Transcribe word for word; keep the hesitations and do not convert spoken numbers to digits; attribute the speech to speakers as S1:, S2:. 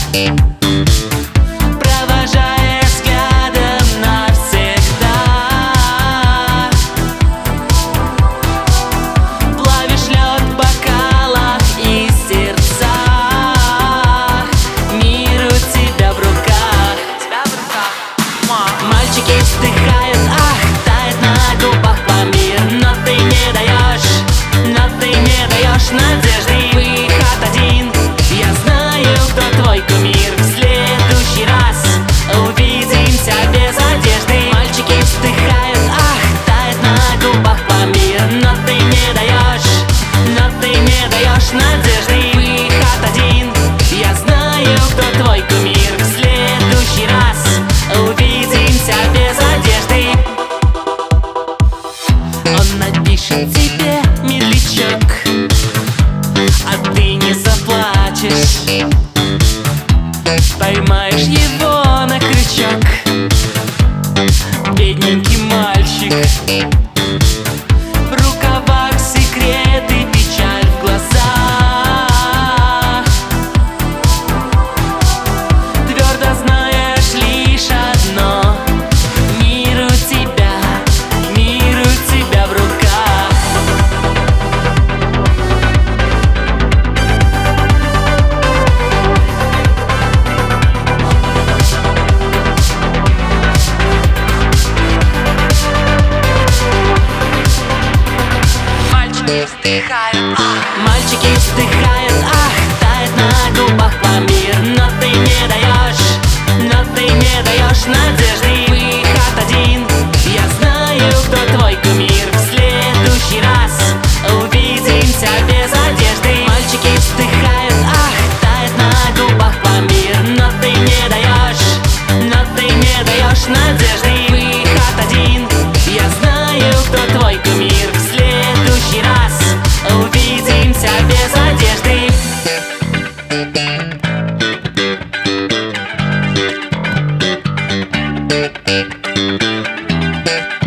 S1: провожая взглядом навсегда. Плавишь лед в бокалах и сердцах, мир у тебя в руках. Мальчики вздыхают, ах, тает на губах пломбир, но ты не даешь, но ты не даешь надежды. Выход один, я знаю, кто твой кумир. В следующий раз увидимся без одежды. Мальчики вздыхают, ах, тает на губах пломбир, но ты не даешь, но ты не даешь надежды. Выход один, я знаю, кто твой кумир. В следующий раз увидимся без одежды. Он напишет тебе, медлячок, а ты не заплачешь. Поймаешь его на крючок, бедненький мальчик. В рукавах секреты, печаль в глазах. Твердо знаешь лишь одно: мир у тебя, мир у тебя в руках. Вздыхают, ах. Мальчики вздыхают, ах, тает на губах пломбир, но ты не даешь, но ты не даешь надежды. Выход один, я знаю, кто твой кумир. В следующий раз увидимся без одежды. Мальчики вздыхают, ах, тает на губах пломбир, но ты не даешь, но ты не даешь надежды. Выход один, я знаю, кто твой кумир. В следующий раз увидимся без одежды. Thank you.